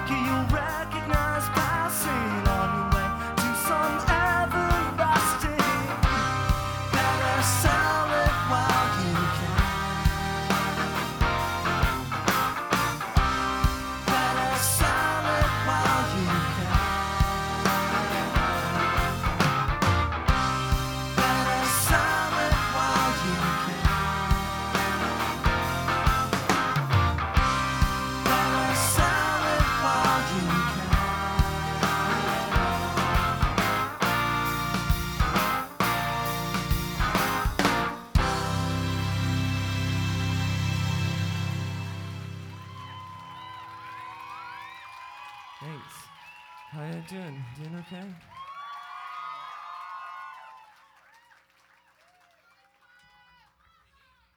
maker you'll recognize passing on your way to some everlasting. Better sell it while you can. Better sell it while you can. Better sell it while you can. Better sell it while you can. Thanks. How you doing? Doing okay?